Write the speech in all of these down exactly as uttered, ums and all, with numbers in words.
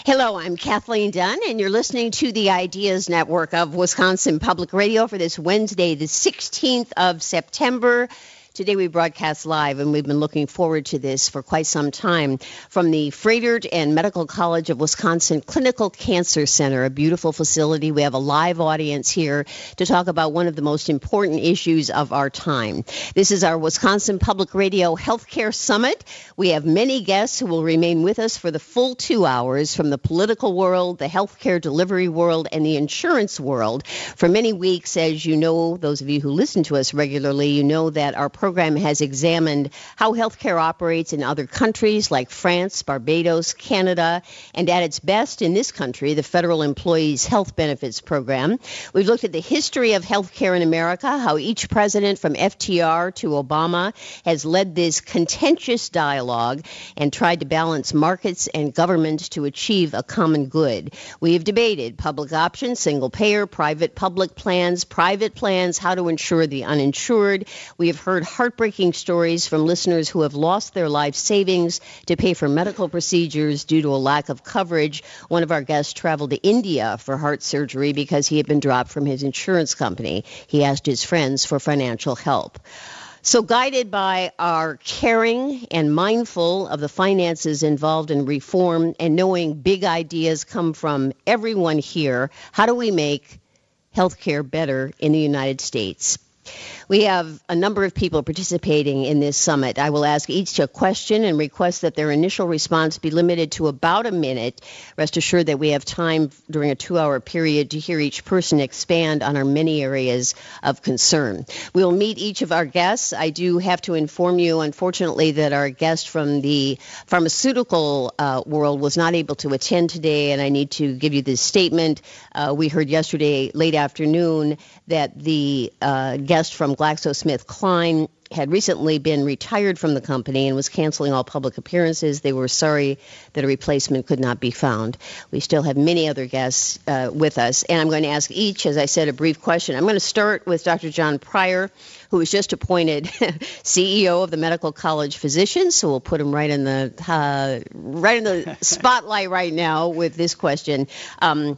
Hello, I'm Kathleen Dunn, and you're listening to the Ideas Network of Wisconsin Public Radio for this Wednesday, the sixteenth of September. Today we broadcast live, and we've been looking forward to this for quite some time, from the Froedtert and Medical College of Wisconsin Clinical Cancer Center, a beautiful facility. We have a live audience here to talk about one of the most important issues of our time. This is our Wisconsin Public Radio Healthcare Summit. We have many guests who will remain with us for the full two hours from the political world, the healthcare delivery world, and the insurance world. For many weeks, as you know, those of you who listen to us regularly, you know that our program has examined how healthcare operates in other countries like France, Barbados, Canada, and at its best in this country, the Federal Employees Health Benefits Program. We've looked at the history of healthcare in America, how each president from F D R to Obama has led this contentious dialogue and tried to balance markets and government to achieve a common good. We have debated public options, single payer, private public plans, private plans, how to insure the uninsured. We have heard heartbreaking stories from listeners who have lost their life savings to pay for medical procedures due to a lack of coverage. One of our guests traveled to India for heart surgery because he had been dropped from his insurance company. He asked his friends for financial help. So guided by our caring and mindful of the finances involved in reform and knowing big ideas come from everyone here, how do we make healthcare better in the United States? We have a number of people participating in this summit. I will ask each a question and request that their initial response be limited to about a minute. Rest assured that we have time during a two-hour period to hear each person expand on our many areas of concern. We will meet each of our guests. I do have to inform you, unfortunately, that our guest from the pharmaceutical uh, world was not able to attend today, and I need to give you this statement. Uh, we heard yesterday late afternoon that the uh, guest from GlaxoSmithKline had recently been retired from the company and was canceling all public appearances. They were sorry that a replacement could not be found. We still have many other guests uh, with us, and I'm going to ask each, as I said, a brief question. I'm going to start with Doctor John Pryor, who was just appointed C E O of the Medical College Physicians, so we'll put him right in the uh, right in the spotlight right now with this question. Um,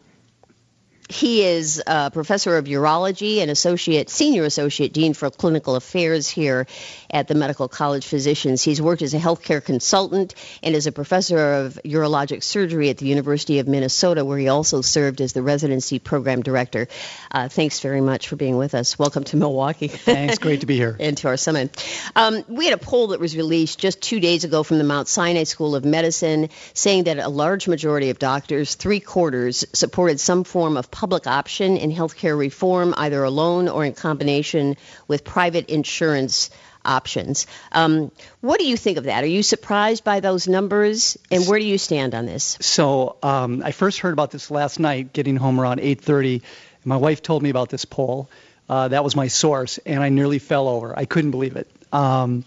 He is a professor of urology and associate, senior associate dean for clinical affairs here at the Medical College Physicians. He's worked as a healthcare consultant and as a professor of urologic surgery at the University of Minnesota, where he also served as the residency program director. Uh, thanks very much for being with us. Welcome to Milwaukee. Thanks. Great to be here. And to our summit. Um, we had a poll that was released just two days ago from the Mount Sinai School of Medicine saying that a large majority of doctors, three quarters, supported some form of public option in healthcare reform, either alone or in combination with private insurance options. Um, what do you think of that? Are you surprised by those numbers, and where do you stand on this? So um, I first heard about this last night, getting home around eight thirty. My wife told me about this poll. Uh, that was my source, and I nearly fell over. I couldn't believe it. Um,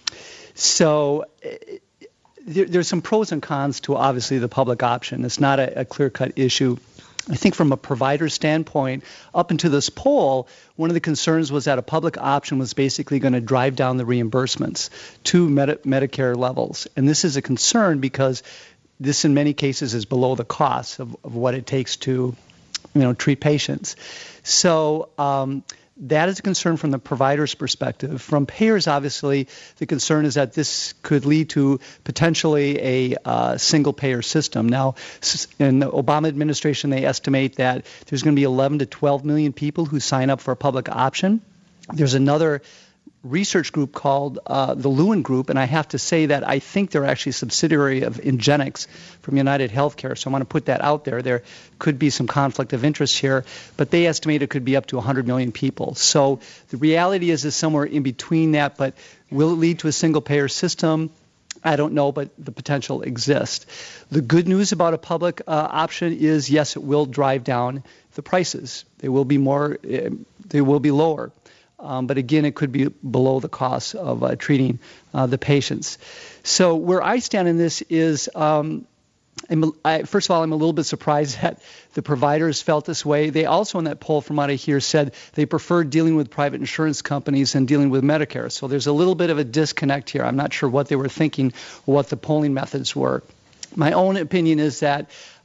so it, there, there's some pros and cons to, obviously, the public option. It's not a, a clear-cut issue. I think from a provider standpoint, up into this poll, one of the concerns was that a public option was basically going to drive down the reimbursements to Medi- Medicare levels. And this is a concern because this in many cases is below the cost of, of what it takes to, you know, treat patients. So um, that is a concern from the provider's perspective. From payers, obviously, the concern is that this could lead to potentially a uh, single-payer system. Now, in the Obama administration, they estimate that there's going to be eleven to twelve million people who sign up for a public option. There's another research group called uh, the Lewin Group, and I have to say that I think they're actually a subsidiary of Ingenix from United Healthcare, so I want to put that out there. There could be some conflict of interest here, but they estimate it could be up to one hundred million people. So the reality is is somewhere in between that, but will it lead to a single-payer system? I don't know, but the potential exists. The good news about a public uh, option is, yes, it will drive down the prices. They will be more, uh, they will be lower. Um, but again, it could be below the cost of uh, treating uh, the patients. So where I stand in this is, um, I'm, I, first of all, I'm a little bit surprised that the providers felt this way. They also, in that poll from what I hear, said they preferred dealing with private insurance companies than dealing with Medicare. So there's a little bit of a disconnect here. I'm not sure what they were thinking or what the polling methods were. My own opinion is that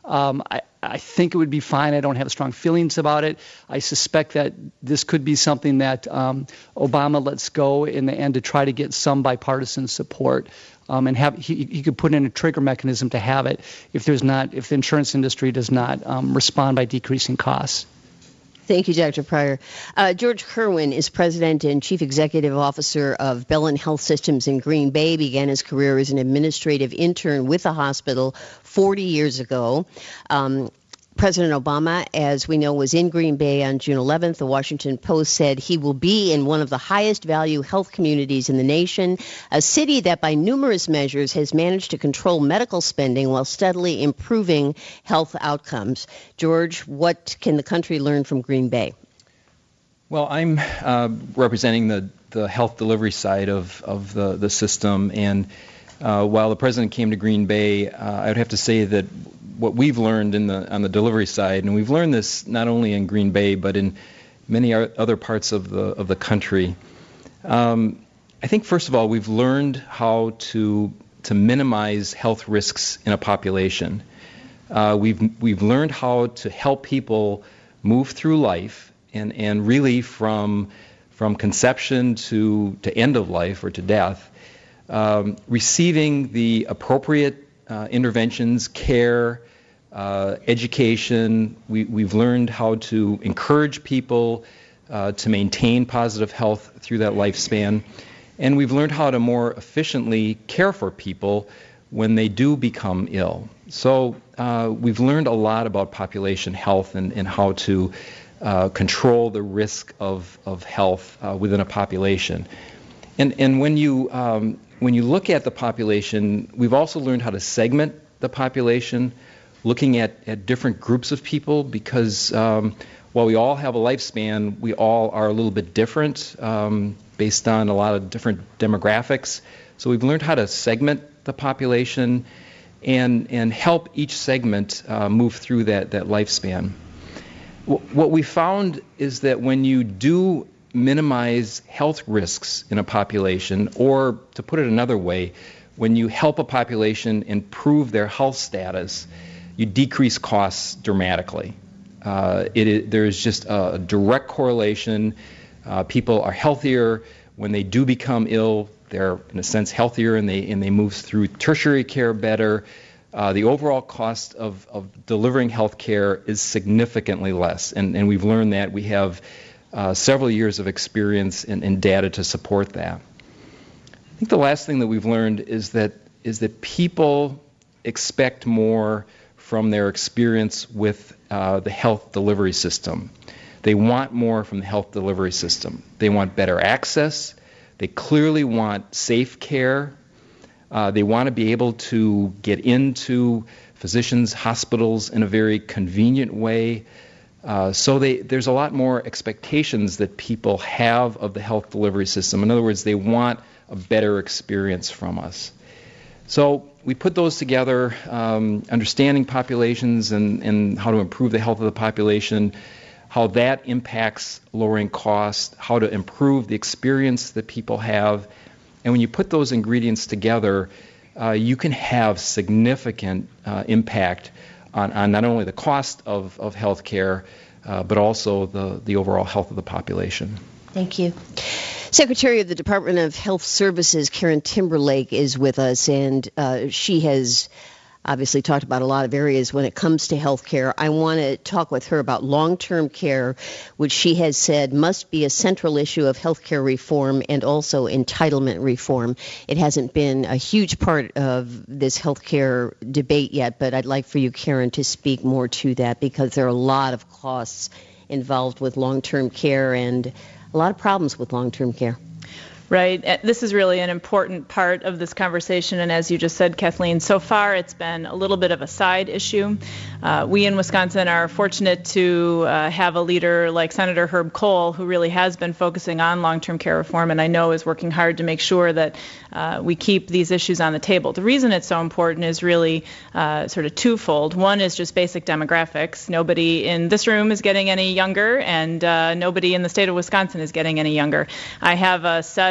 Um, I, I think it would be fine. I don't have strong feelings about it. I suspect that this could be something that um, Obama lets go in the end to try to get some bipartisan support. Um, and have he, he could put in a trigger mechanism to have it if there's not if the insurance industry does not um, respond by decreasing costs. Thank you, Doctor Pryor. Uh, George Kerwin is President and Chief Executive Officer of Bellin Health Systems in Green Bay. Began his career as an administrative intern with the hospital forty years ago. Um, President Obama, as we know, was in Green Bay on June eleventh. The Washington Post said he will be in one of the highest value health communities in the nation, a city that by numerous measures has managed to control medical spending while steadily improving health outcomes. George, what can the country learn from Green Bay? Well, I'm uh, representing the, the health delivery side of, of the, the system, and uh, while the president came to Green Bay, uh, I would have to say that what we've learned in the on the delivery side, and we've learned this not only in Green Bay but in many other parts of the of the country. Um, I think first of all, we've learned how to to minimize health risks in a population. Uh, we've we've learned how to help people move through life and and really from from conception to to end of life or to death, um, receiving the appropriate uh, interventions, care. Uh, education. We, we've learned how to encourage people uh, to maintain positive health through that lifespan. And we've learned how to more efficiently care for people when they do become ill. So uh, we've learned a lot about population health and, and how to uh, control the risk of, of health uh, within a population. And, and when you, um, when you look at the population, we've also learned how to segment the population, looking at, at different groups of people, because um, while we all have a lifespan, we all are a little bit different um, based on a lot of different demographics. So we've learned how to segment the population and and help each segment uh, move through that, that lifespan. W- what we found is that when you do minimize health risks in a population, or to put it another way, when you help a population improve their health status, you decrease costs dramatically. Uh, it is, there is just a direct correlation. Uh, people are healthier. When they do become ill, they're in a sense healthier, and they and they move through tertiary care better. Uh, the overall cost of, of delivering health care is significantly less, and, and we've learned that. We have uh, several years of experience and, and data to support that. I think the last thing that we've learned is that is that people expect more from their experience with uh, the health delivery system. They want more from the health delivery system. They want better access. They clearly want safe care. Uh, they want to be able to get into physicians' hospitals in a very convenient way. Uh, so they, there's a lot more expectations that people have of the health delivery system. In other words, they want a better experience from us. So we put those together, um, understanding populations and, and how to improve the health of the population, how that impacts lowering costs, how to improve the experience that people have. And when you put those ingredients together, uh, you can have significant uh, impact on, on not only the cost of, of health care, uh, but also the, the overall health of the population. Thank you. Secretary of the Department of Health Services, Karen Timberlake, is with us, and uh, she has obviously talked about a lot of areas when it comes to health care. I want to talk with her about long-term care, which she has said must be a central issue of health care reform and also entitlement reform. It hasn't been a huge part of this health care debate yet, but I'd like for you, Karen, to speak more to that, because there are a lot of costs involved with long-term care and a lot of problems with long-term care. Right. This is really an important part of this conversation. And as you just said, Kathleen, so far it's been a little bit of a side issue. Uh, we in Wisconsin are fortunate to uh, have a leader like Senator Herb Kohl, who really has been focusing on long-term care reform, and I know is working hard to make sure that uh, we keep these issues on the table. The reason it's so important is really uh, sort of twofold. One is just basic demographics. Nobody in this room is getting any younger, and uh, nobody in the state of Wisconsin is getting any younger. I have a set of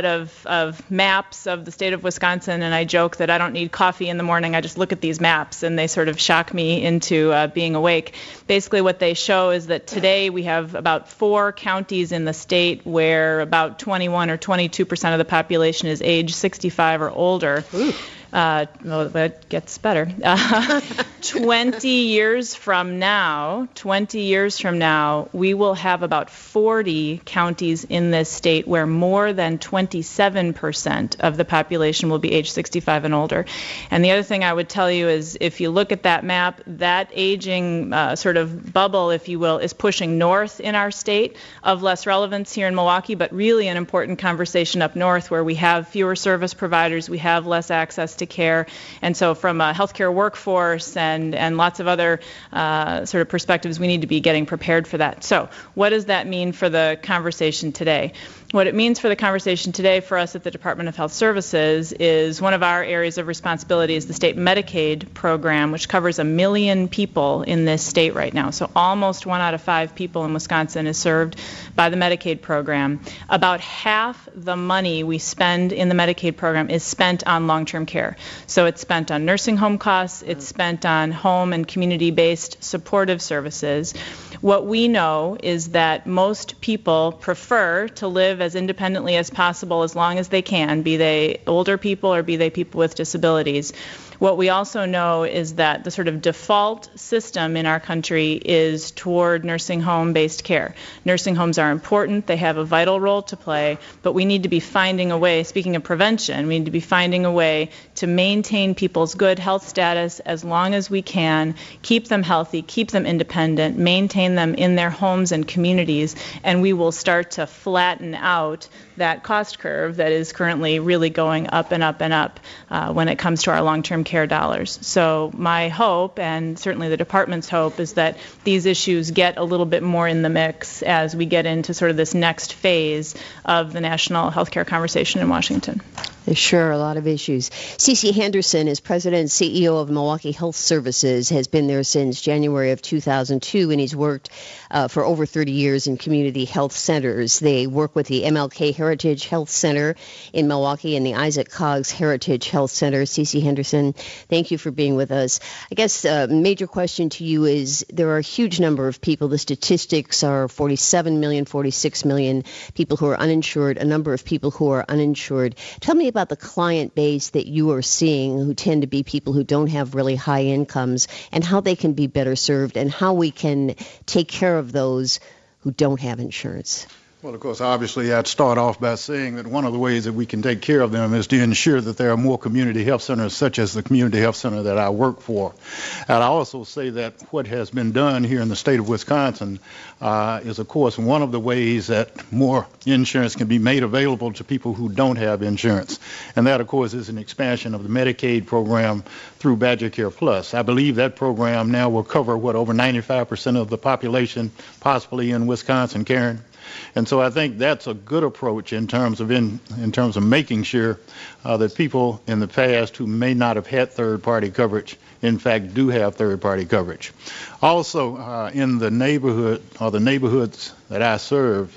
of, of maps of the state of Wisconsin, and I joke that I don't need coffee in the morning. I just look at these maps, and they sort of shock me into uh, being awake. Basically, what they show is that today we have about four counties in the state where about twenty-one or twenty-two percent of the population is age sixty-five or older. Ooh. Uh, well, that gets better. Uh, twenty years from now, twenty years from now, we will have about forty counties in this state where more than twenty-seven percent of the population will be age sixty-five and older. And the other thing I would tell you is if you look at that map, that aging uh, sort of bubble, if you will, is pushing north in our state, of less relevance here in Milwaukee, but really an important conversation up north where we have fewer service providers, we have less access to care. And so from a healthcare workforce and, and lots of other uh, sort of perspectives, we need to be getting prepared for that. So what does that mean for the conversation today? What it means for the conversation today for us at the Department of Health Services is one of our areas of responsibility is the state Medicaid program, which covers a million people in this state right now. So almost one out of five people in Wisconsin is served by the Medicaid program. About half the money we spend in the Medicaid program is spent on long-term care. So it's spent on nursing home costs, it's spent on home and community-based supportive services. What we know is that most people prefer to live as independently as possible as long as they can, be they older people or be they people with disabilities. What we also know is that the sort of default system in our country is toward nursing home-based care. Nursing homes are important. They have a vital role to play, but we need to be finding a way, speaking of prevention, we need to be finding a way to maintain people's good health status as long as we can, keep them healthy, keep them independent, maintain them in their homes and communities, and we will start to flatten out that cost curve that is currently really going up and up and up uh, when it comes to our long-term care dollars. So my hope, and certainly the department's hope, is that these issues get a little bit more in the mix as we get into sort of this next phase of the national healthcare conversation in Washington. There's sure a lot of issues. Cece Henderson is president and C E O of Milwaukee Health Services, has been there since January of two thousand two, and he's worked uh, for over thirty years in community health centers. They work with the M L K Heritage Health Center in Milwaukee and the Isaac Coggs Heritage Health Center. Cece Henderson, thank you for being with us. I guess a uh, major question to you is there are a huge number of people. The statistics are forty-seven million, forty-six million people who are uninsured, a number of people who are uninsured. Tell me about the client base that you are seeing who tend to be people who don't have really high incomes and how they can be better served and how we can take care of those who don't have insurance. Well, of course, obviously, I'd start off by saying that one of the ways that we can take care of them is to ensure that there are more community health centers, such as the community health center that I work for. And I also say that what has been done here in the state of Wisconsin uh, is, of course, one of the ways that more insurance can be made available to people who don't have insurance. And that, of course, is an expansion of the Medicaid program through Badger Care Plus. I believe that program now will cover, what, over ninety-five percent of the population possibly in Wisconsin, Karen? And so I think that's a good approach in terms of in, in terms of making sure uh, that people in the past who may not have had third-party coverage, in fact, do have third-party coverage. Also, uh, in the neighborhood or the neighborhoods that I serve,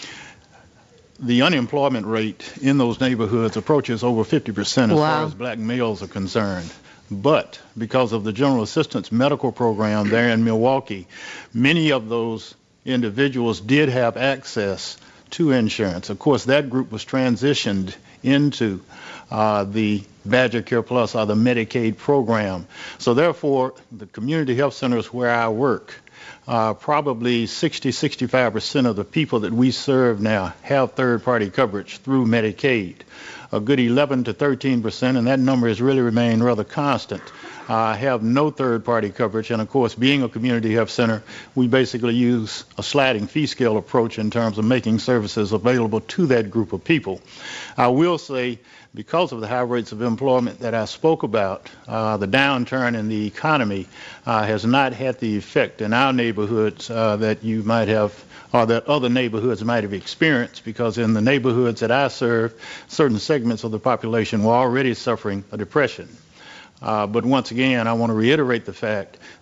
the unemployment rate in those neighborhoods approaches over fifty percent as wow. far as black males are concerned. But because of the General Assistance Medical Program there in Milwaukee, many of those individuals did have access to insurance. Of course, that group was transitioned into uh, the Badger Care Plus or the Medicaid program. So therefore, the community health centers where I work, uh, probably sixty, sixty-five percent of the people that we serve now have third-party coverage through Medicaid. A good eleven to thirteen percent, and that number has really remained rather constant, uh, have no third-party coverage. And, of course, being a community health center, we basically use a sliding fee scale approach in terms of making services available to that group of people. I will say, because of the high rates of employment that I spoke about, uh, the downturn in the economy uh, has not had the effect in our neighborhoods uh, that you might have or that other neighborhoods might have experienced, because in the neighborhoods that I serve, certain segments of the population were already suffering a depression. Uh, but once again, I want to reiterate the fact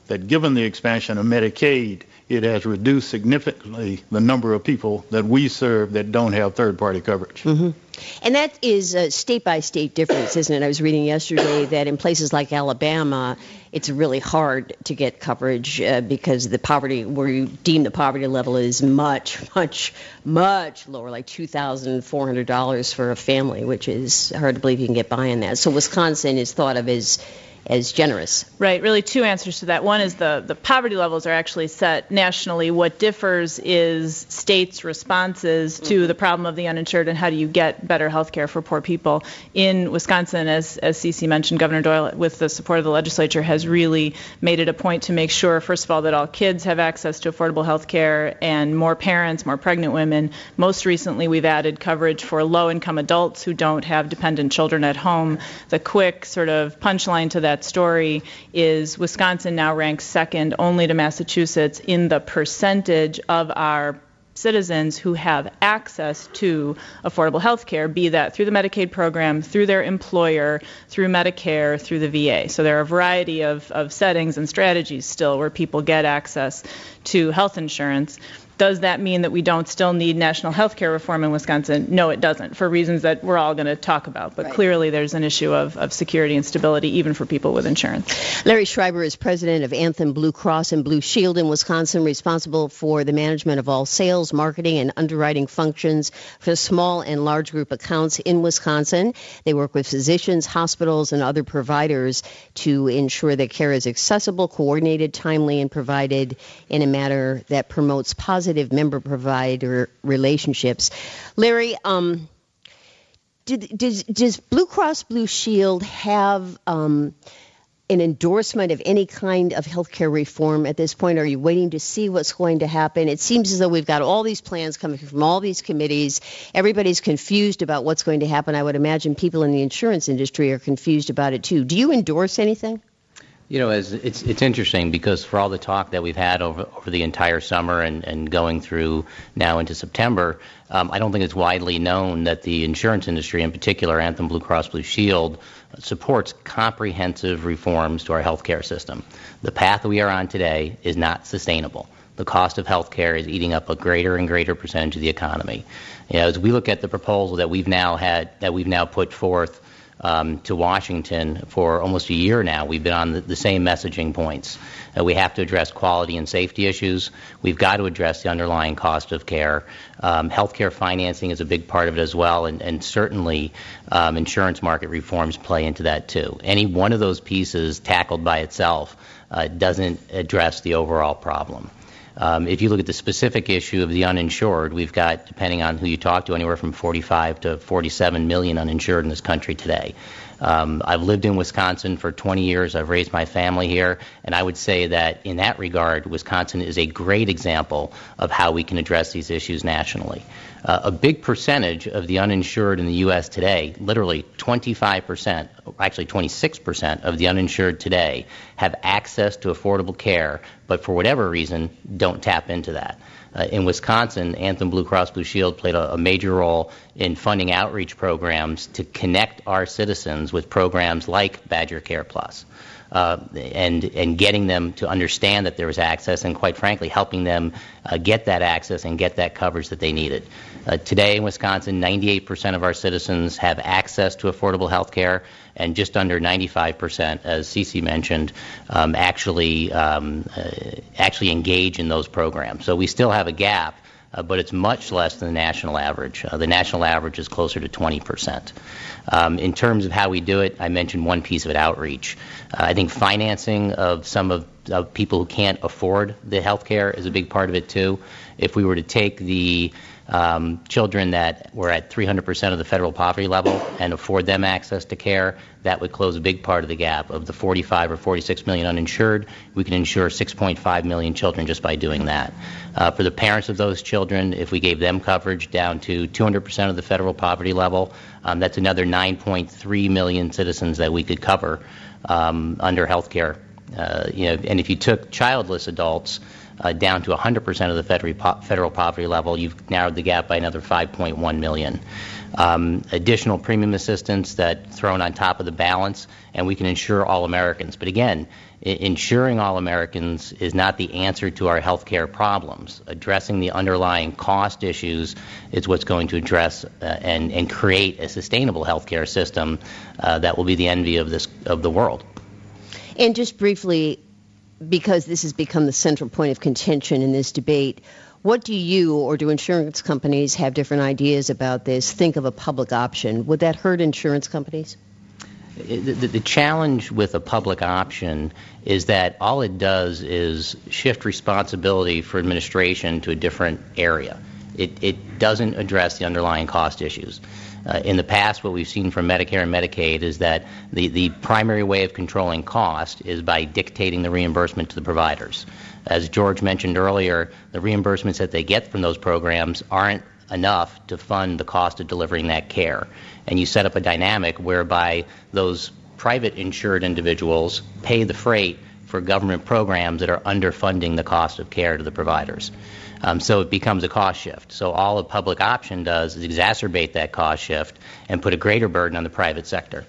that given the expansion of Medicaid, it has reduced significantly the number of people that we serve that don't have third-party coverage. Mm-hmm. And that is a state-by-state difference, isn't it? I was reading yesterday that in places like Alabama, it's really hard to get coverage uh, because the poverty, where you deem the poverty level is much, much, much lower, like two thousand four hundred dollars for a family, which is hard to believe you can get by on that. So Wisconsin is thought of as as generous. Right. Really two answers to that. One is the, the poverty levels are actually set nationally. What differs is states' responses to mm-hmm. the problem of the uninsured and how do you get better health care for poor people. In Wisconsin, as, as Cece mentioned, Governor Doyle, with the support of the legislature, has really made it a point to make sure, first of all, that all kids have access to affordable health care and more parents, more pregnant women. Most recently, we've added coverage for low-income adults who don't have dependent children at home. The quick sort of punchline to that That story is Wisconsin now ranks second only to Massachusetts in the percentage of our citizens who have access to affordable health care, be that through the Medicaid program, through their employer, through Medicare, through the V A. So there are a variety of, of settings and strategies still where people get access to health insurance. Does that mean that we don't still need national health care reform in Wisconsin? No, it doesn't, for reasons that we're all going to talk about. But right. Clearly there's an issue of, of security and stability, even for people with insurance. Larry Schreiber is president of Anthem Blue Cross and Blue Shield in Wisconsin, responsible for the management of all sales, marketing, and underwriting functions for small and large group accounts in Wisconsin. They work with physicians, hospitals, and other providers to ensure that care is accessible, coordinated, timely, and provided in a manner that promotes positive member-provider relationships. Larry, um, did, does, does Blue Cross Blue Shield have um, an endorsement of any kind of healthcare reform at this point? Are you waiting to see what's going to happen? It seems as though we've got all these plans coming from all these committees. Everybody's confused about what's going to happen. I would imagine people in the insurance industry are confused about it too. Do you endorse anything? You know, as it's it's interesting because for all the talk that we've had over over the entire summer and, and going through now into September, um, I don't think it's widely known that the insurance industry, in particular Anthem Blue Cross Blue Shield, supports comprehensive reforms to our healthcare system. The path we are on today is not sustainable. The cost of healthcare is eating up a greater and greater percentage of the economy. You know, as we look at the proposal that we've now had, that we've now put forth Um, to Washington for almost a year now. We've been on the, the same messaging points. Uh, we have to address quality and safety issues. We've got to address the underlying cost of care. Um, healthcare financing is a big part of it as well, and, and certainly um, insurance market reforms play into that too. Any one of those pieces tackled by itself uh, doesn't address the overall problem. Um, if you look at the specific issue of the uninsured, we've got, depending on who you talk to, anywhere from forty-five to forty-seven million uninsured in this country today. Um, I've lived in Wisconsin for twenty years. I've raised my family here, and I would say that in that regard, Wisconsin is a great example of how we can address these issues nationally. Uh, a big percentage of the uninsured in the U S today, literally twenty-five percent, actually twenty-six percent of the uninsured today have access to affordable care, but for whatever reason don't tap into that. Uh, in Wisconsin, Anthem Blue Cross Blue Shield played a, a major role in funding outreach programs to connect our citizens with programs like Badger Care Plus. Uh, and and getting them to understand that there was access and, quite frankly, helping them uh, get that access and get that coverage that they needed. Uh, today in Wisconsin, ninety-eight percent of our citizens have access to affordable health care, and just under ninety-five percent, as Cece mentioned, um, actually um, uh, actually engage in those programs. So we still have a gap, uh, but it's much less than the national average. Uh, the national average is closer to twenty percent. Um, in terms of how we do it, I mentioned one piece of it, outreach. Uh, I think financing of some of, of people who can't afford the health care is a big part of it, too. If we were to take the um, children that were at three hundred percent of the federal poverty level and afford them access to care, that would close a big part of the gap. Of the forty-five or forty-six million uninsured, we can insure six point five million children just by doing that. Uh, for the parents of those children, if we gave them coverage down to two hundred percent of the federal poverty level, um, that's another nine point three million citizens that we could cover um, under health care. Uh, you know, and if you took childless adults, uh, down to one hundred percent of the federal, federal poverty level, you've narrowed the gap by another five point one million. Um, additional premium assistance that thrown on top of the balance, and we can insure all Americans. But again, I- insuring all Americans is not the answer to our health care problems. Addressing the underlying cost issues is what's going to address uh, and, and create a sustainable health care system uh, that will be the envy of this of the world. And just briefly, because this has become the central point of contention in this debate, what do you, or do insurance companies have different ideas about this, think of a public option? Would that hurt insurance companies? The, the, the challenge with a public option is that all it does is shift responsibility for administration to a different area. It, it doesn't address the underlying cost issues. Uh, in the past, what we've seen from Medicare and Medicaid is that the, the primary way of controlling cost is by dictating the reimbursement to the providers. As George mentioned earlier, the reimbursements that they get from those programs aren't enough to fund the cost of delivering that care. And you set up a dynamic whereby those private insured individuals pay the freight for government programs that are underfunding the cost of care to the providers. Um, so it becomes a cost shift. So all a public option does is exacerbate that cost shift and put a greater burden on the private sector.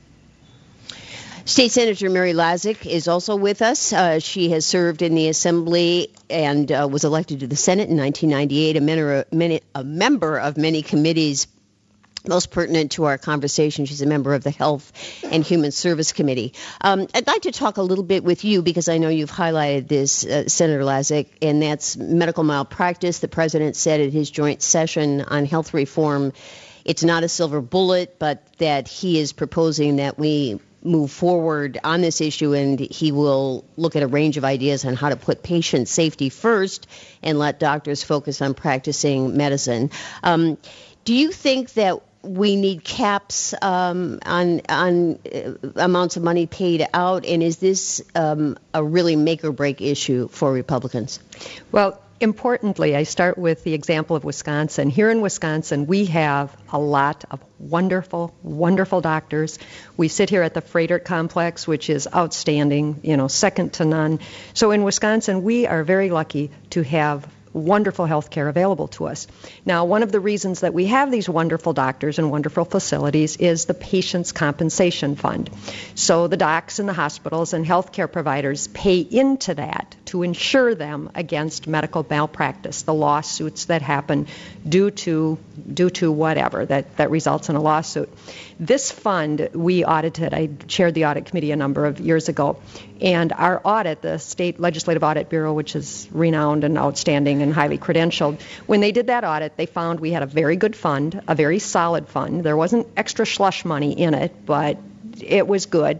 State Senator Mary Lazich is also with us. Uh, she has served in the Assembly and uh, was elected to the Senate in nineteen ninety-eight, a, men- many, a member of many committees most pertinent to our conversation. She's a member of the Health and Human Service Committee. Um, I'd like to talk a little bit with you because I know you've highlighted this, uh, Senator Lazich, and that's medical malpractice. The president said at his joint session on health reform, it's not a silver bullet, but that he is proposing that we move forward on this issue, and he will look at a range of ideas on how to put patient safety first and let doctors focus on practicing medicine. Um, do you think that we need caps um, on on uh, amounts of money paid out, and is this um, a really make or break issue for Republicans? Well, importantly, I start with the example of Wisconsin. Here in Wisconsin, we have a lot of wonderful, wonderful doctors. We sit here at the Froedtert Complex, which is outstanding, you know, second to none. So in Wisconsin, we are very lucky to have wonderful health care available to us. Now, one of the reasons that we have these wonderful doctors and wonderful facilities is the Patients' Compensation Fund. So the docs and the hospitals and health care providers pay into that to insure them against medical malpractice, the lawsuits that happen due to due to whatever that, that results in a lawsuit. This fund we audited. I chaired the audit committee a number of years ago, and our audit, the State Legislative Audit Bureau, which is renowned and outstanding and highly credentialed, when they did that audit, they found we had a very good fund, a very solid fund. There wasn't extra slush money in it, but it was good.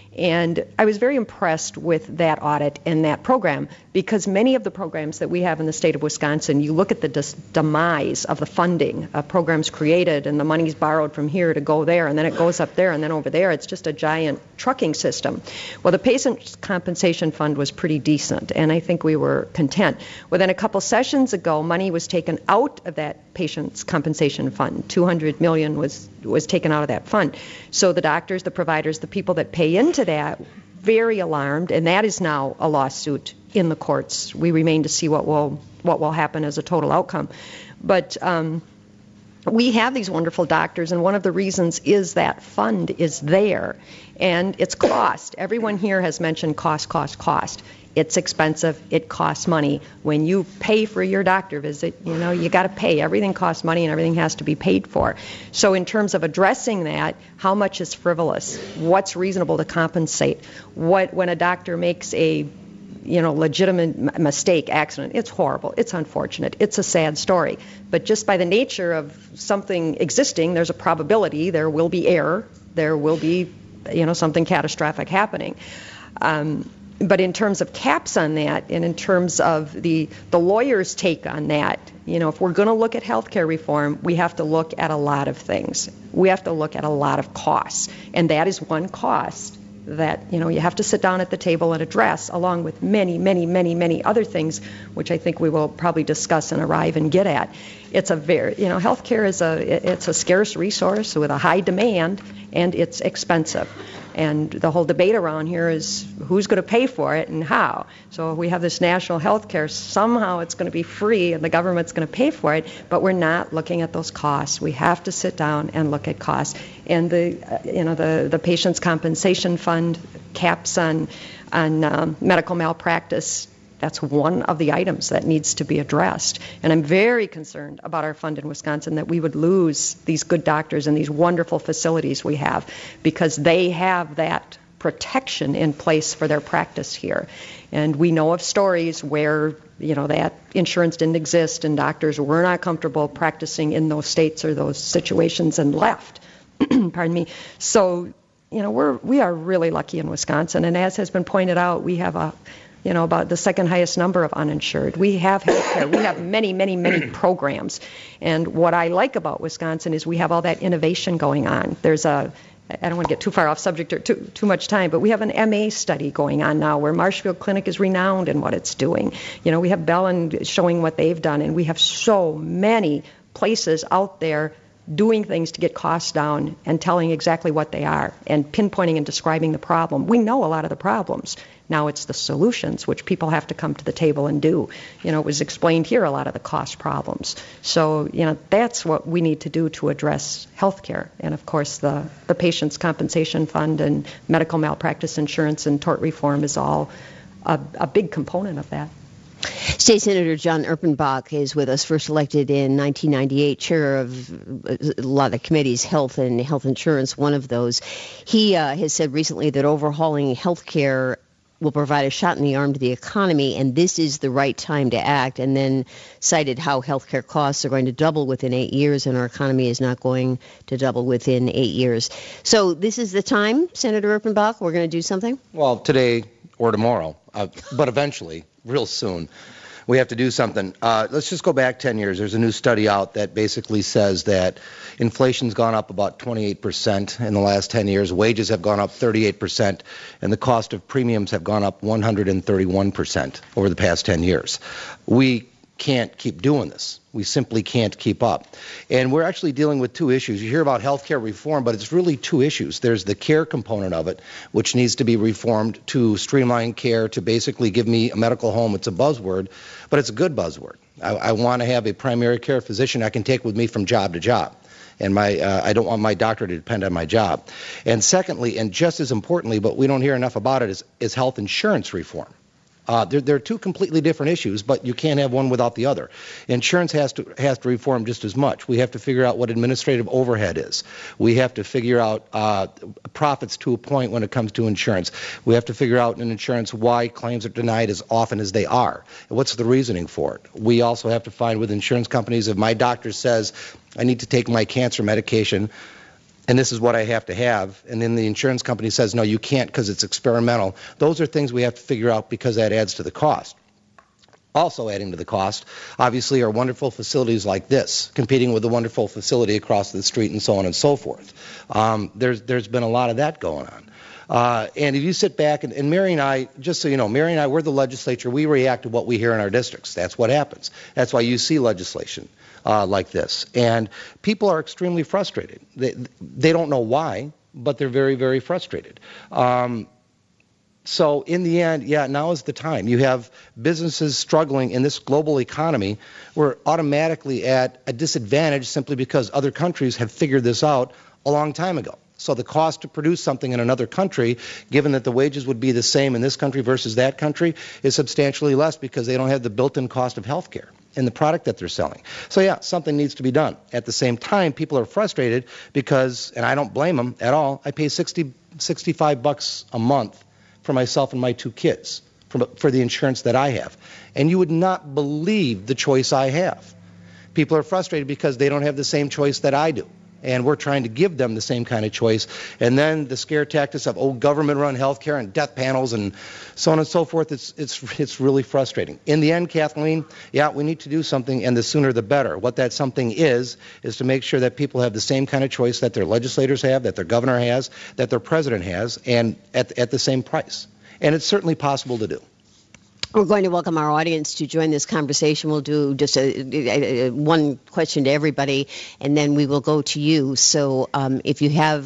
And I was very impressed with that audit and that program because many of the programs that we have in the state of Wisconsin, you look at the dis- demise of the funding. A program's created and the money's borrowed from here to go there, and then it goes up there and then over there. It's just a giant trucking system. Well, the Patients' Compensation Fund was pretty decent, and I think we were content. Well, then a couple sessions ago, money was taken out of that Patients' Compensation Fund. two hundred million dollars was was taken out of that fund. So the doctors, the providers, the people that pay into that, very alarmed, and that is now a lawsuit in the courts. We remain to see what will what will happen as a total outcome. But um, we have these wonderful doctors, and one of the reasons is that fund is there, and it's cost. Everyone here has mentioned cost, cost, cost. It's expensive. It costs money. When you pay for your doctor visit, you know, you got to pay. Everything costs money and everything has to be paid for. So in terms of addressing that, how much is frivolous? What's reasonable to compensate? What when a doctor makes a you know, legitimate m- mistake, accident, it's horrible. It's unfortunate. It's a sad story. But just by the nature of something existing, there's a probability there will be error. There will be, you know, something catastrophic happening. Um, But in terms of caps on that, and in terms of the the lawyers' take on that, you know, if we're going to look at health care reform, we have to look at a lot of things. We have to look at a lot of costs, and that is one cost that, you know, you have to sit down at the table and address, along with many, many, many, many other things, which I think we will probably discuss and arrive and get at. It's a very, you know, health care is a it's a scarce resource with a high demand, and it's expensive. And the whole debate around here is who's going to pay for it and how. So we have this national health care. Somehow it's going to be free and the government's going to pay for it, but we're not looking at those costs. We have to sit down and look at costs. And the, uh, you know, the, the Patients Compensation Fund caps on, on um, medical malpractice, that's one of the items that needs to be addressed. And I'm very concerned about our fund in Wisconsin, that we would lose these good doctors and these wonderful facilities we have, because they have that protection in place for their practice here. And we know of stories where, you know, that insurance didn't exist and doctors were not comfortable practicing in those states or those situations and left. Pardon me. So, you know, we're we are really lucky in Wisconsin. And as has been pointed out, we have a you know, about the second highest number of uninsured. We have health care. We have many, many, many programs. And what I like about Wisconsin is we have all that innovation going on. There's a, I don't want to get too far off subject or too, too much time, but we have an M A study going on now where Marshfield Clinic is renowned in what it's doing. You know, we have Bellin showing what they've done, and we have so many places out there doing things to get costs down and telling exactly what they are and pinpointing and describing the problem. We know a lot of the problems. Now it's the solutions, which people have to come to the table and do. You know, it was explained here, a lot of the cost problems. So, you know, that's what we need to do to address health care. And, of course, the, the Patients Compensation Fund and medical malpractice insurance and tort reform is all a, a big component of that. State Senator John Erpenbach is with us, first elected in nineteen ninety-eight, chair of a lot of committees, health and health insurance, one of those. He uh, has said recently that overhauling health care will provide a shot in the arm to the economy, and this is the right time to act, and then cited how healthcare costs are going to double within eight years, and our economy is not going to double within eight years. So this is the time, Senator Erpenbach, we're going to do something? Well, today or tomorrow, uh, but eventually, real soon, we have to do something. Uh, let's just go back ten years. There's a new study out that basically says that inflation's gone up about twenty-eight percent in the last ten years. Wages have gone up thirty-eight percent, and the cost of premiums have gone up one hundred thirty-one percent over the past ten years. We can't keep doing this. We simply can't keep up. And we're actually dealing with two issues. You hear about healthcare reform, but it's really two issues. There's the care component of it, which needs to be reformed to streamline care, to basically give me a medical home. It's a buzzword, but it's a good buzzword. I, I want to have a primary care physician I can take with me from job to job. And my, uh, I don't want my doctor to depend on my job. And secondly, and just as importantly, but we don't hear enough about it, is, is health insurance reform. Uh, they're, they're two completely different issues, but you can't have one without the other. Insurance has to has to reform just as much. We have to figure out what administrative overhead is. We have to figure out uh, profits to a point when it comes to insurance. We have to figure out in insurance why claims are denied as often as they are. And what's the reasoning for it? We also have to find with insurance companies, if my doctor says I need to take my cancer medication, and this is what I have to have, and then the insurance company says, no, you can't because it's experimental. Those are things we have to figure out because that adds to the cost. Also adding to the cost, obviously, are wonderful facilities like this, competing with the wonderful facility across the street and so on and so forth. Um, there's, there's been a lot of that going on. Uh, and if you sit back, and, and Mary and I, just so you know, Mary and I, we're the legislature. We react to what we hear in our districts. That's what happens. That's why you see legislation uh, like this. And people are extremely frustrated. They, they don't know why, but they're very, very frustrated. Um, so in the end, yeah, now is the time. You have businesses struggling in this global economy. We're automatically at a disadvantage simply because other countries have figured this out a long time ago. So the cost to produce something in another country, given that the wages would be the same in this country versus that country, is substantially less because they don't have the built-in cost of health care in the product that they're selling. So, yeah, something needs to be done. At the same time, people are frustrated because, and I don't blame them at all, I pay sixty, sixty-five bucks a month for myself and my two kids for, for the insurance that I have. And you would not believe the choice I have. People are frustrated because they don't have the same choice that I do. And we're trying to give them the same kind of choice. And then the scare tactics of, oh, government-run health care and death panels and so on and so forth, it's, it's, it's really frustrating. In the end, Kathleen, yeah, we need to do something, and the sooner the better. What that something is, is to make sure that people have the same kind of choice that their legislators have, that their governor has, that their president has, and at, at the same price. And it's certainly possible to do. We're going to welcome our audience to join this conversation. We'll do just a, a, a, one question to everybody, and then we will go to you. So um, if you have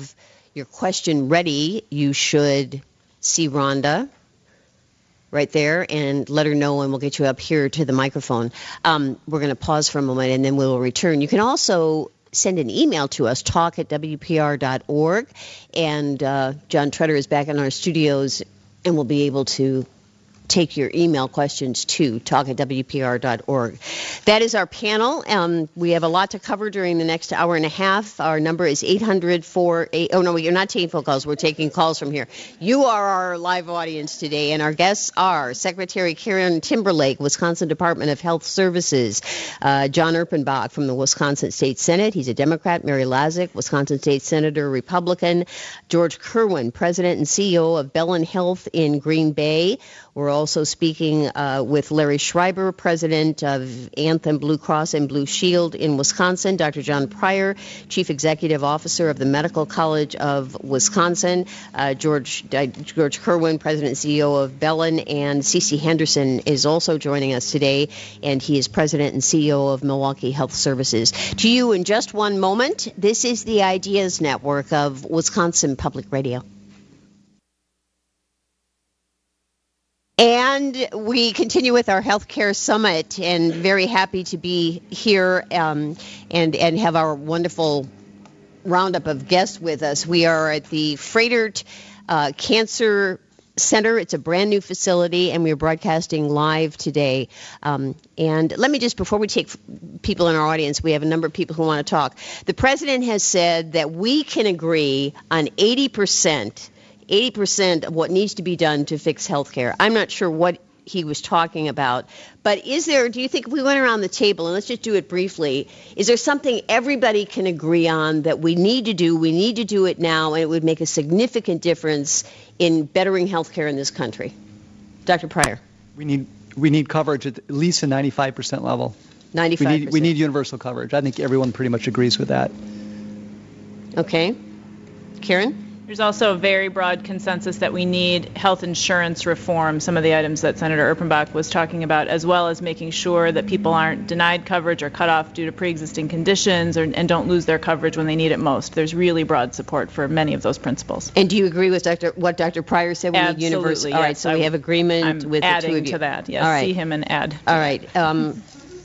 your question ready, you should see Rhonda right there and let her know, and we'll get you up here to the microphone. Um, we're going to pause for a moment, and then we'll return. You can also send an email to us, talk at W P R dot org, and uh, John Treader is back in our studios, and we'll be able to take your email questions to talk at W P R dot org. That is our panel. Um, we have a lot to cover during the next hour and a half. Our number is eight hundred four eight. Oh, no, you're not taking phone calls. We're taking calls from here. You are our live audience today, and our guests are Secretary Karen Timberlake, Wisconsin Department of Health Services, uh, John Erpenbach from the Wisconsin State Senate. He's a Democrat. Mary Lazick, Wisconsin State Senator, Republican. George Kerwin, President and C E O of Bellin Health in Green Bay. We're also speaking uh, with Larry Schreiber, President of Anthem Blue Cross and Blue Shield in Wisconsin, Doctor John Pryor, Chief Executive Officer of the Medical College of Wisconsin, uh, George uh, George Kerwin, President and C E O of Bellin, and Cece Henderson is also joining us today, and he is President and C E O of Milwaukee Health Services. To you in just one moment, this is the Ideas Network of Wisconsin Public Radio. And we continue with our healthcare summit, and very happy to be here um, and and have our wonderful roundup of guests with us. We are at the Froedtert uh, Cancer Center. It's a brand new facility, and we are broadcasting live today. Um, and let me just, before we take people in our audience, we have a number of people who want to talk. The president has said that we can agree on eighty percent eighty percent of what needs to be done to fix healthcare. I'm not sure what he was talking about, but is there, do you think if we went around the table, and let's just do it briefly, is there something everybody can agree on that we need to do, we need to do it now, and it would make a significant difference in bettering healthcare in this country? Doctor Pryor. We need we need coverage at least a ninety-five percent level. ninety-five percent. We need, we need universal coverage. I think everyone pretty much agrees with that. Okay. Karen? There's also a very broad consensus that we need health insurance reform, some of the items that Senator Erpenbach was talking about, as well as making sure that people aren't denied coverage or cut off due to pre-existing conditions or, and don't lose their coverage when they need it most. There's really broad support for many of those principles. And do you agree with Doctor what Doctor Pryor said? We Absolutely, need universal. yes. All right, so I, we have agreement I'm with adding the two of you. to that. Yes, All right. See him and add. All right. Um,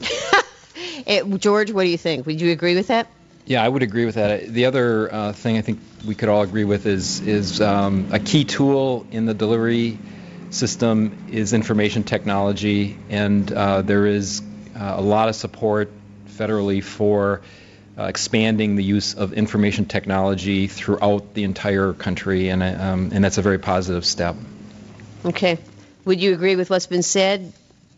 it, George, what do you think? Would you agree with that? Yeah, I would agree with that. The other uh, thing I think we could all agree with is is um, a key tool in the delivery system is information technology, and uh, there is uh, a lot of support federally for uh, expanding the use of information technology throughout the entire country, and um, and that's a very positive step. Okay. Would you agree with what's been said?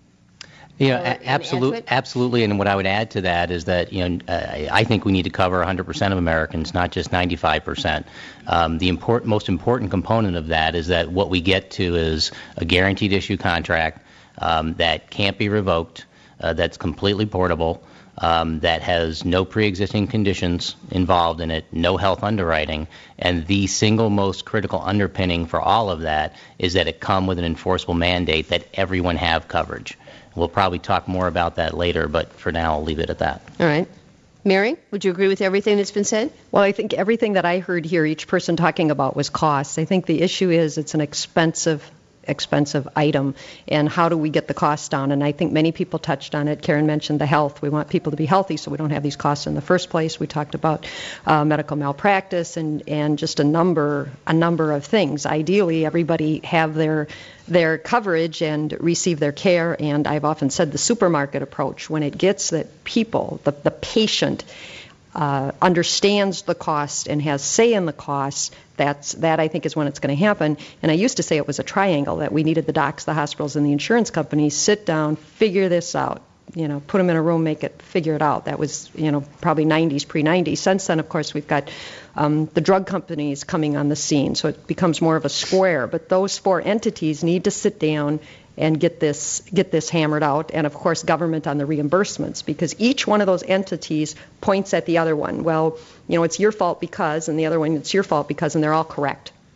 Yeah, a- absolutely, absolutely. And what I would add to that is that, you know, uh, I think we need to cover one hundred percent of Americans, not just ninety-five percent. Um, the import, most important component of that is that what we get to is a guaranteed issue contract um, that can't be revoked, uh, that's completely portable, um, that has no pre-existing conditions involved in it, no health underwriting, and the single most critical underpinning for all of that is that it come with an enforceable mandate that everyone have coverage. We'll probably talk more about that later, but for now, I'll leave it at that. All right. Mary, would you agree with everything that's been said? Well, I think everything that I heard here, each person talking about was costs. I think the issue is it's an expensive expensive item, and how do we get the costs down? And I think many people touched on it. Karen mentioned the health. We want people to be healthy so we don't have these costs in the first place. We talked about uh, medical malpractice and, and just a number a number of things. Ideally, everybody have their their coverage and receive their care, and I've often said the supermarket approach, when it gets that people, the, the patient, Uh, understands the cost and has say in the cost, that's that I think is when it's going to happen. And I used to say it was a triangle, that we needed the docs, the hospitals, and the insurance companies sit down, figure this out, you know, put them in a room, make it, figure it out. That was, you know, probably nineties, pre-nineties. Since then, of course, we've got um, the drug companies coming on the scene, so it becomes more of a square. But those four entities need to sit down and get this get this hammered out, and of course government on the reimbursements, because each one of those entities points at the other one. Well, you know, it's your fault because, and the other one, it's your fault because, and they're all correct.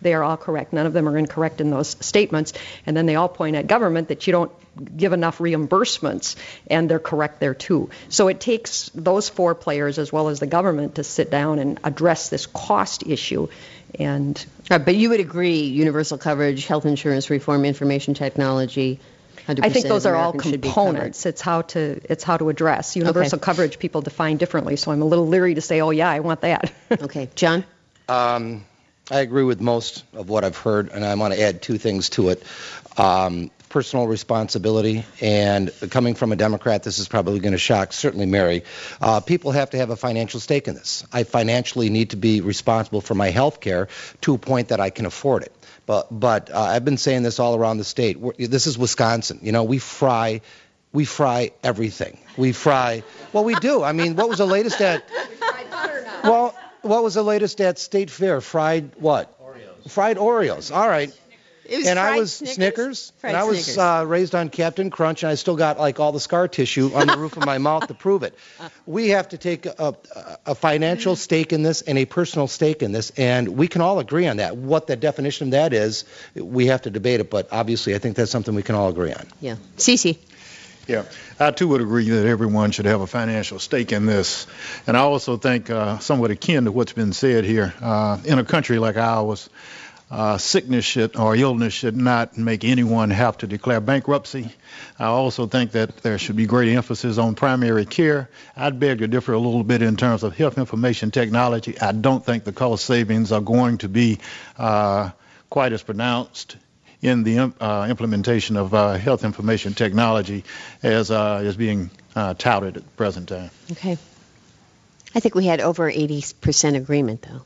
They are all correct. None of them are incorrect in those statements. And then they all point at government that you don't give enough reimbursements, and they're correct there too. So it takes those four players as well as the government to sit down and address this cost issue. And right, but you would agree, universal coverage, health insurance reform, information technology, one hundred percent I think those are all Americans components. It's how to it's how to address universal Okay. coverage. People define differently, so I'm a little leery to say, oh yeah, I want that. Okay, John? Um, I agree with most of what I've heard, and I want to add two things to it. Um, personal responsibility, and coming from a Democrat, this is probably going to shock certainly Mary. Uh, people have to have a financial stake in this. I financially need to be responsible for my health care to a point that I can afford it. But but uh, I've been saying this all around the state. We're, this is Wisconsin. You know, we fry, we fry everything. We fry. Well, we do. I mean, what was the latest at? Well, what was the latest at State Fair? Fried what? Oreos. Fried Oreos. All right. It was and I fried was Snickers? Snickers, Fried and I was Snickers. uh, raised on Captain Crunch, and I still got like all the scar tissue on the roof of my mouth to prove it. We have to take a, a, a financial stake in this and a personal stake in this, and we can all agree on that. What the definition of that is, we have to debate it, but obviously I think that's something we can all agree on. Yeah. Cece? Yeah, I too would agree that everyone should have a financial stake in this. And I also think uh, somewhat akin to what's been said here, uh, in a country like ours, uh, sickness should, or illness should not make anyone have to declare bankruptcy. I also think that there should be great emphasis on primary care. I'd beg to differ a little bit in terms of health information technology. I don't think the cost savings are going to be uh, quite as pronounced in the uh, implementation of uh, health information technology as uh, is being uh, touted at the present time. Okay. I think we had over eighty percent agreement, though,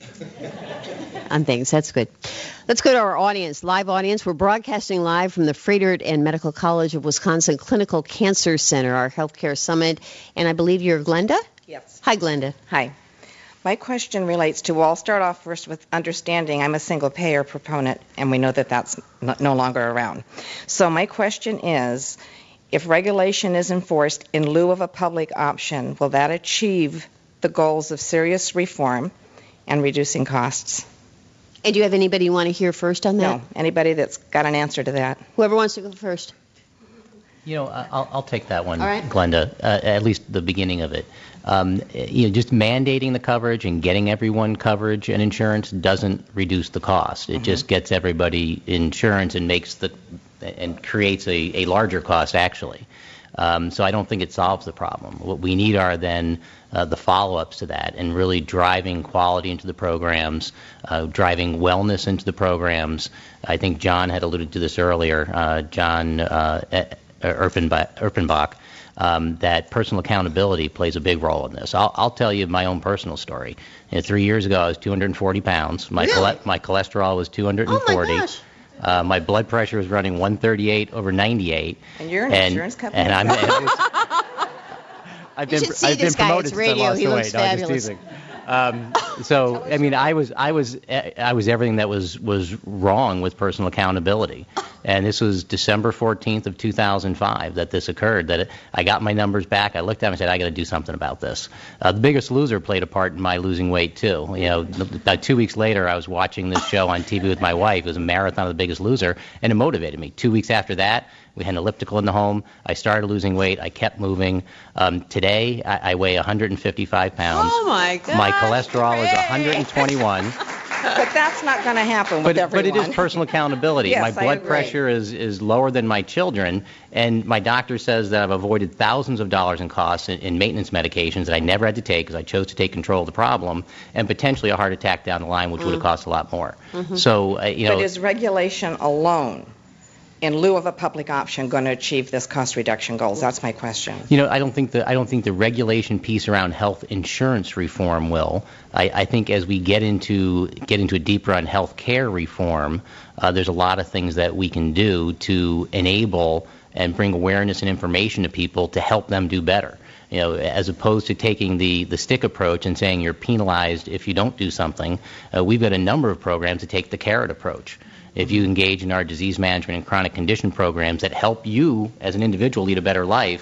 on things. That's good. Let's go to our audience, live audience. We're broadcasting live from the Froedtert and Medical College of Wisconsin Clinical Cancer Center, our healthcare summit. And I believe you're Glenda? Yes. Hi, Glenda. Hi. My question relates to, well, I'll start off first with understanding I'm a single payer proponent, and we know that that's no no longer around. So my question is, if regulation is enforced in lieu of a public option, will that achieve the goals of serious reform and reducing costs? And do you have anybody you want to hear first on that? No. Anybody that's got an answer to that? Whoever wants to go first. You know, I'll, I'll take that one, All right. Glenda, uh, at least the beginning of it. Um, you know, just mandating the coverage and getting everyone coverage and insurance doesn't reduce the cost. It mm-hmm. just gets everybody insurance and makes the and creates a, a larger cost, actually. Um, so I don't think it solves the problem. What we need are then uh, the follow-ups to that and really driving quality into the programs, uh, driving wellness into the programs. I think John had alluded to this earlier, uh, John uh, Erpenbach, Erpenbach um, that personal accountability plays a big role in this. I'll, I'll tell you my own personal story. You know, three years ago, I was two hundred forty pounds. My, Really? chole- my cholesterol was two hundred forty. Oh, my gosh. Uh, my blood pressure was running one thirty-eight over ninety-eight. And you're an and, insurance company? And I'm, I've You been, should see I've this been guy. promoted It's since I radio. lost He the looks weight. No, I'm just fabulous. teasing. Um, so I mean, I was I was I was everything that was was wrong with personal accountability, and this was December fourteenth of two thousand five that this occurred. That it, I got my numbers back. I looked at them and said, I got to do something about this. Uh, the Biggest Loser played a part in my losing weight too. You know, about two weeks later, I was watching this show on T V with my wife. It was a marathon of The Biggest Loser, and it motivated me. Two weeks after that, we had an elliptical in the home. I started losing weight. I kept moving. Um, today, I, I weigh one hundred fifty-five pounds. Oh, my God. My cholesterol is one hundred twenty-one. But that's not going to happen with But, everyone. but it is personal accountability. Yes, my I blood agree. pressure is, is lower than my children, and my doctor says that I've avoided thousands of dollars in costs in, in maintenance medications that I never had to take because I chose to take control of the problem, and potentially a heart attack down the line, which would have cost a lot more. Mm-hmm. So, uh, you know, But is regulation alone, in lieu of a public option, going to achieve this cost reduction goals? That's my question. You know, I don't think the I don't think the regulation piece around health insurance reform will. I, I think as we get into get into a deeper on health care reform, uh, there's a lot of things that we can do to enable and bring awareness and information to people to help them do better. You know, as opposed to taking the, the stick approach and saying you're penalized if you don't do something, uh, we've got a number of programs to take the carrot approach. If you engage in our disease management and chronic condition programs that help you as an individual lead a better life,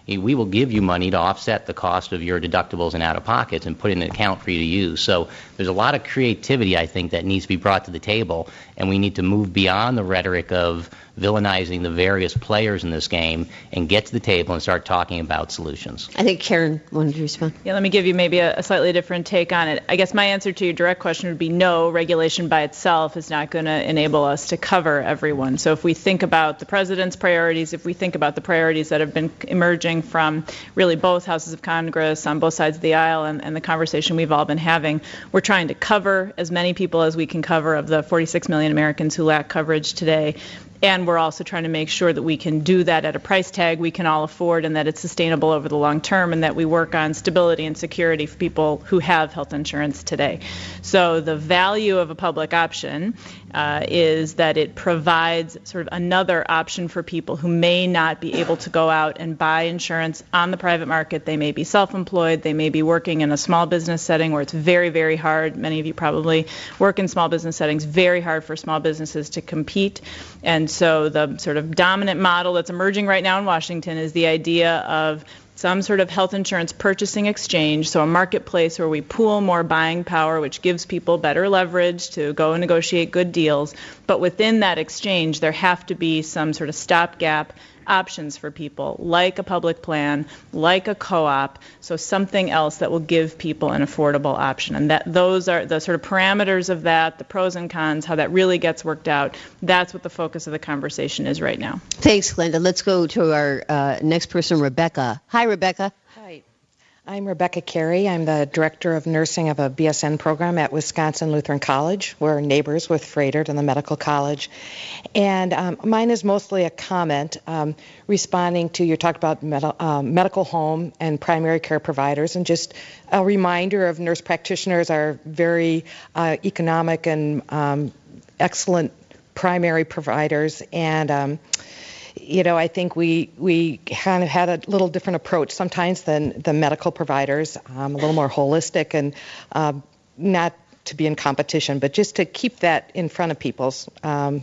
we will give you money to offset the cost of your deductibles and out-of-pockets and put in an account for you to use. So there's a lot of creativity, I think, that needs to be brought to the table, and we need to move beyond the rhetoric of villainizing the various players in this game and get to the table and start talking about solutions. I think Karen wanted to respond. Yeah, let me give you maybe a, a slightly different take on it. I guess my answer to your direct question would be no, regulation by itself is not going to enable us to cover everyone. So if we think about the president's priorities, if we think about the priorities that have been emerging from really both houses of Congress on both sides of the aisle and, and the conversation we've all been having, we're trying to cover as many people as we can cover of the forty-six million Americans who lack coverage today. And we're also trying to make sure that we can do that at a price tag we can all afford and that it's sustainable over the long term and that we work on stability and security for people who have health insurance today. So the value of a public option uh, is that it provides sort of another option for people who may not be able to go out and buy insurance on the private market. They may be self-employed. They may be working in a small business setting where it's very, very hard. Many of you probably work in small business settings, very hard for small businesses to compete. And so the sort of dominant model that's emerging right now in Washington is the idea of some sort of health insurance purchasing exchange, so a marketplace where we pool more buying power, which gives people better leverage to go and negotiate good deals. But within that exchange, there have to be some sort of stopgap options for people, like a public plan, like a co-op, so something else that will give people an affordable option. And that those are the sort of parameters of that, the pros and cons, how that really gets worked out. That's what the focus of the conversation is right now. Thanks, Glenda. Let's go to our uh, next person, Rebecca. Hi, Rebecca. Hi. I'm Rebecca Carey. I'm the director of nursing of a B S N program at Wisconsin Lutheran College. We're neighbors with Froedtert and the medical college. And um, mine is mostly a comment um, responding to you talked about med- uh, medical home and primary care providers, and just a reminder of nurse practitioners are very uh, economic and um, excellent primary providers. And um, You know, I think we we kind of had a little different approach sometimes than the medical providers, um, a little more holistic and uh, not to be in competition, but just to keep that in front of people's um,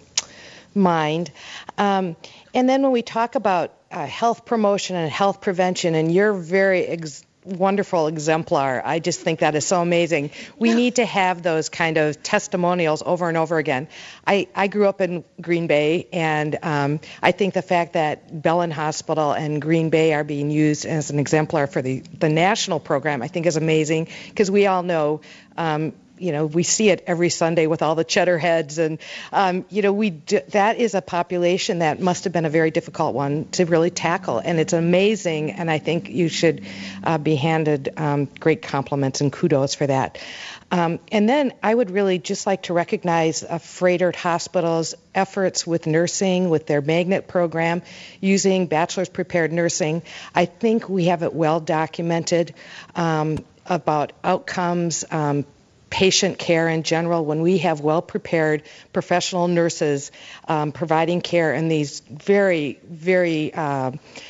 mind. Um, and then when we talk about uh, health promotion and health prevention, and you're very ex- wonderful exemplar. I just think that is so amazing. We need to have those kind of testimonials over and over again. I, I grew up in Green Bay, and um, I think the fact that Bellin Hospital and Green Bay are being used as an exemplar for the, the national program, I think is amazing, because we all know um, you know, we see it every Sunday with all the cheddar heads, and um, you know, we do, that is a population that must have been a very difficult one to really tackle, and it's amazing. And I think you should uh, be handed um, great compliments and kudos for that. Um, and then I would really just like to recognize uh, Froedtert Hospital's efforts with nursing, with their magnet program, using bachelor's prepared nursing. I think we have it well documented um, about outcomes. Um, patient care in general, when we have well-prepared professional nurses um, providing care in these very, very uh,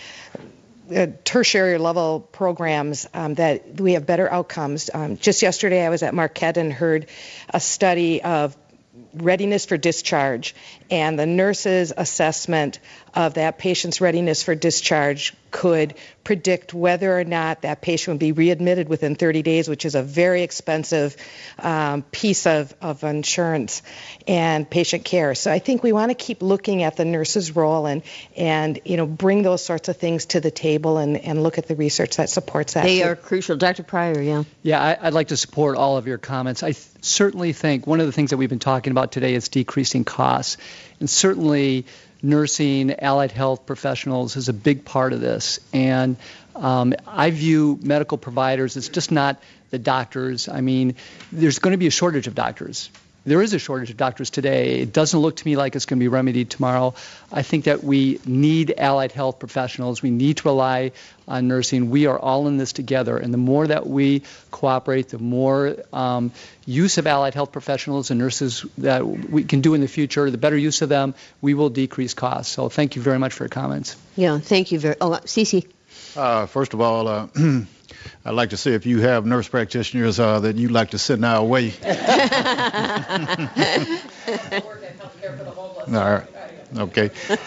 uh, tertiary level programs, um, that we have better outcomes. Um, just yesterday I was at Marquette and heard a study of readiness for discharge, and the nurse's assessment of that patient's readiness for discharge could predict whether or not that patient would be readmitted within thirty days, which is a very expensive um, piece of, of insurance and patient care. So I think we want to keep looking at the nurse's role and, and you know, bring those sorts of things to the table and, and look at the research that supports that. They too. are crucial. Doctor Pryor, yeah. Yeah, I, I'd like to support all of your comments. I th- certainly think one of the things that we've been talking about today is decreasing costs. And certainly nursing, allied health professionals is a big part of this. And um, I view medical providers as just not the doctors. I mean, there's going to be a shortage of doctors. There is a shortage of doctors today. It doesn't look to me like it's going to be remedied tomorrow. I think that we need allied health professionals. We need to rely on nursing. We are all in this together. And the more that we cooperate, the more um, use of allied health professionals and nurses that we can do in the future, the better use of them, we will decrease costs. So thank you very much for your comments. Yeah, thank you very Oh, Cece. Uh, first of all, uh, I'd like to see if you have nurse practitioners uh, that you'd like to send our way. All right. Okay.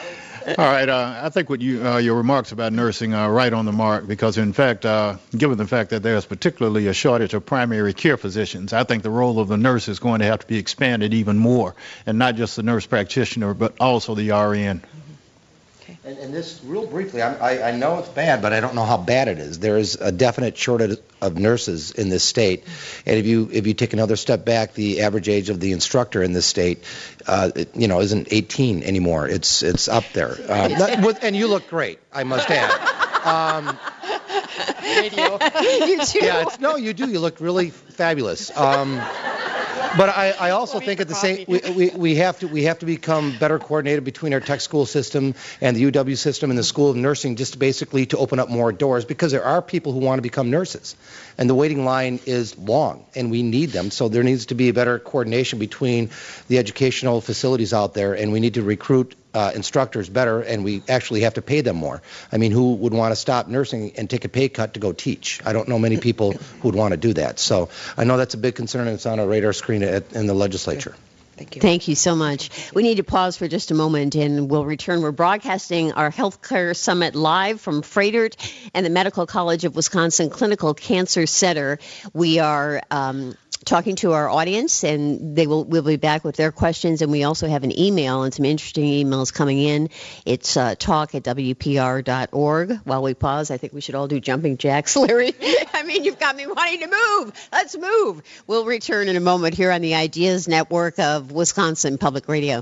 All right. Uh, I think what you uh, your remarks about nursing are right on the mark because, in fact, uh, given the fact that there's particularly a shortage of primary care physicians, I think the role of the nurse is going to have to be expanded even more, and not just the nurse practitioner, but also the R N. And, and this, real briefly, I, I, I know it's bad, but I don't know how bad it is. There is a definite shortage of nurses in this state, and if you if you take another step back, the average age of the instructor in this state, uh, it, you know, isn't eighteen anymore. It's it's up there. Um, that, with, and you look great, I must add. Um, Radio. You too. Yeah, it's, no, you do. You look really fabulous. Um, But I, I also think at the same we, we, we have to we have to become better coordinated between our tech school system and the U W system and the School of Nursing, just basically to open up more doors, because there are people who want to become nurses, and the waiting line is long, and we need them. So there needs to be a better coordination between the educational facilities out there, and we need to recruit Uh, instructors better, and we actually have to pay them more. I mean, who would want to stop nursing and take a pay cut to go teach? I don't know many people who would want to do that. So I know that's a big concern, and it's on our radar screen at, in the legislature. Thank you. Thank you so much. We need to pause for just a moment, and we'll return. We're broadcasting our Healthcare Summit live from Froedtert and the Medical College of Wisconsin Clinical Cancer Center. We are um, talking to our audience, and they will will be back with their questions. And we also have an email and some interesting emails coming in. It's uh, talk at W P R dot org. While we pause, I think we should all do jumping jacks, Larry. I mean, you've got me wanting to move. Let's move. We'll return in a moment here on the Ideas Network of Wisconsin Public Radio.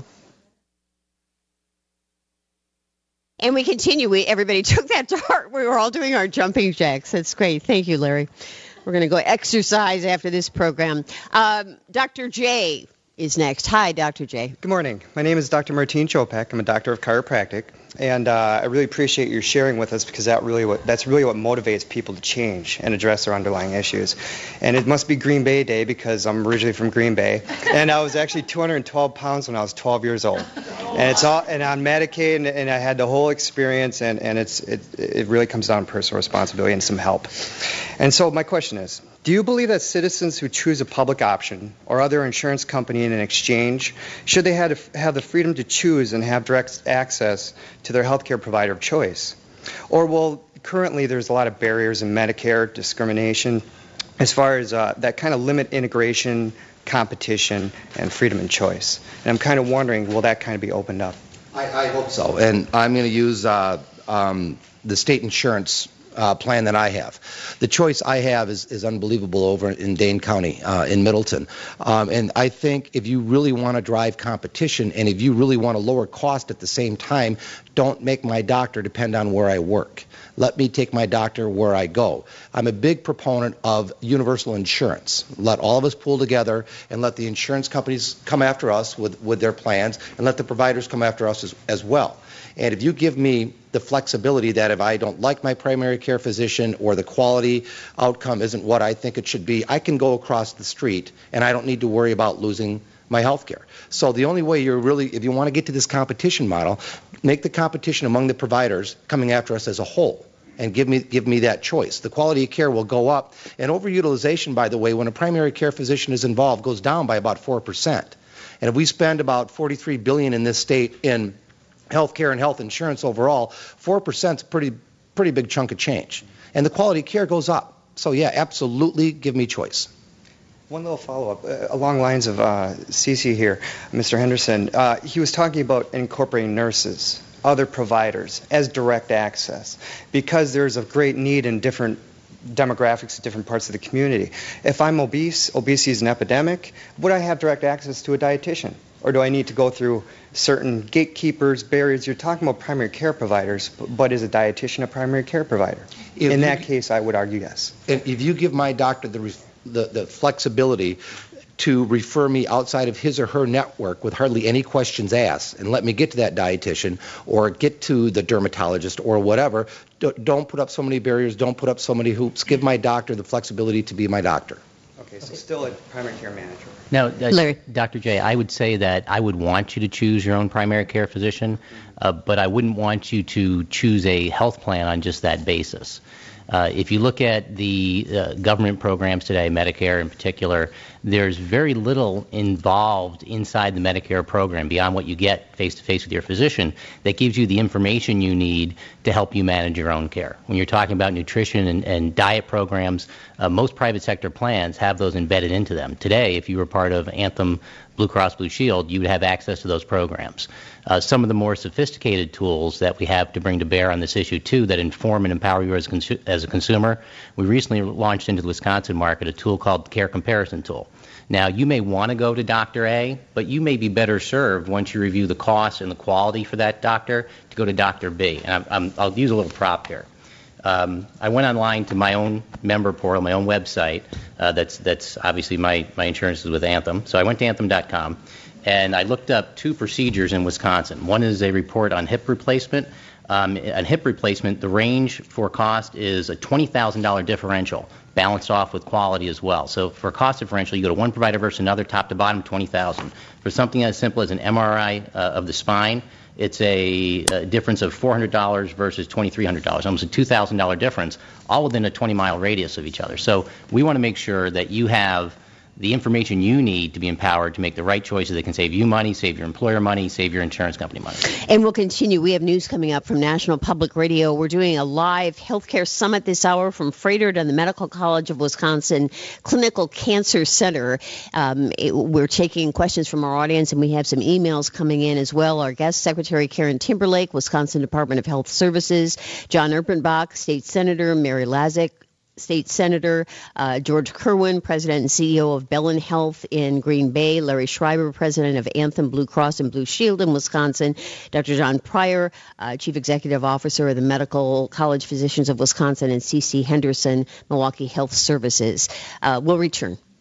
And we continue. We everybody took that to heart. We were all doing our jumping jacks. That's great. Thank you, Larry. We're going to go exercise after this program. Um, Doctor J is next. Hi, Doctor J. Good morning. My name is Doctor Martine Chopek. I'm a doctor of chiropractic, and uh, I really appreciate your sharing with us, because that really what that's really what motivates people to change and address their underlying issues. And it must be Green Bay Day, because I'm originally from Green Bay, and I was actually two hundred twelve pounds when I was twelve years old. And it's all and on Medicaid, and, and I had the whole experience, and and it's it it really comes down to personal responsibility and some help. And so my question is, do you believe that citizens who choose a public option or other insurance company in an exchange, should they have, to have the freedom to choose and have direct access to their health care provider of choice? Or will currently there's a lot of barriers in Medicare discrimination as far as uh, that kind of limit integration, competition, and freedom and choice? And I'm kind of wondering, will that kind of be opened up? I, I hope so. And I'm going to use uh, um, the state insurance Uh, plan that I have. The choice I have is, is unbelievable over in Dane County, uh, in Middleton. Um, and I think if you really want to drive competition, and if you really want to lower cost at the same time, don't make my doctor depend on where I work. Let me take my doctor where I go. I'm a big proponent of universal insurance. Let all of us pool together, and let the insurance companies come after us with, with their plans, and let the providers come after us as, as well. And if you give me the flexibility that if I don't like my primary care physician, or the quality outcome isn't what I think it should be, I can go across the street and I don't need to worry about losing my health care. So the only way you're really, if you want to get to this competition model, make the competition among the providers coming after us as a whole, and give me give me that choice. The quality of care will go up, and overutilization, by the way, when a primary care physician is involved, goes down by about four percent. And if we spend about forty-three billion dollars in this state in health care and health insurance overall, four percent is a pretty, pretty big chunk of change. And the quality of care goes up. So, yeah, absolutely give me choice. One little follow-up. Uh, along lines of uh, Cece here, Mister Henderson, uh, he was talking about incorporating nurses, other providers, as direct access, because there's a great need in different demographics of different parts of the community. If I'm obese, obesity is an epidemic, would I have direct access to a dietitian? Or do I need to go through certain gatekeepers, barriers? You're talking about primary care providers, but is a dietitian a primary care provider? If In that you, case, I would argue yes. If you give my doctor the, the, the flexibility to refer me outside of his or her network with hardly any questions asked, and let me get to that dietitian or get to the dermatologist or whatever, don't put up so many barriers, don't put up so many hoops. Give my doctor the flexibility to be my doctor. Okay, so still a primary care manager. Now, uh, Doctor J, I would say that I would want you to choose your own primary care physician, uh, but I wouldn't want you to choose a health plan on just that basis. Uh, if you look at the uh, government programs today, Medicare in particular, there's very little involved inside the Medicare program beyond what you get face-to-face with your physician that gives you the information you need to help you manage your own care. When you're talking about nutrition and, and diet programs, uh, most private sector plans have those embedded into them. Today, if you were part of Anthem Blue Cross Blue Shield, you would have access to those programs. Uh, some of the more sophisticated tools that we have to bring to bear on this issue, too, that inform and empower you as, consu- as a consumer, we recently launched into the Wisconsin market a tool called the Care Comparison Tool. Now, you may want to go to Doctor A, but you may be better served once you review the cost and the quality for that doctor to go to Doctor B. And I'm, I'm, I'll use a little prop here. Um, I went online to my own member portal, my own website. Uh, that's that's obviously my, my insurance is with Anthem. So I went to anthem dot com, and I looked up two procedures in Wisconsin. One is a report on hip replacement. Um, on hip replacement, the range for cost is a twenty thousand dollars differential, balanced off with quality as well. So for cost differential, you go to one provider versus another, top to bottom, twenty thousand dollars. For something as simple as an M R I uh, of the spine, it's a, a difference of four hundred dollars versus twenty-three hundred dollars, almost a two thousand dollars difference, all within a twenty-mile radius of each other. So we want to make sure that you have the information you need to be empowered to make the right choices that can save you money, save your employer money, save your insurance company money. And we'll continue. We have news coming up from National Public Radio. We're doing a live healthcare summit this hour from Froedtert and the Medical College of Wisconsin Clinical Cancer Center. Um, it, we're taking questions from our audience, and we have some emails coming in as well. Our guest, Secretary Karen Timberlake, Wisconsin Department of Health Services, John Erpenbach, State Senator Mary Lazick, State Senator uh, George Kerwin, President and C E O of Bellin Health in Green Bay, Larry Schreiber, President of Anthem Blue Cross and Blue Shield in Wisconsin, Doctor John Pryor, uh, Chief Executive Officer of the Medical College Physicians of Wisconsin, and C C Henderson, Milwaukee Health Services. Uh, we'll return.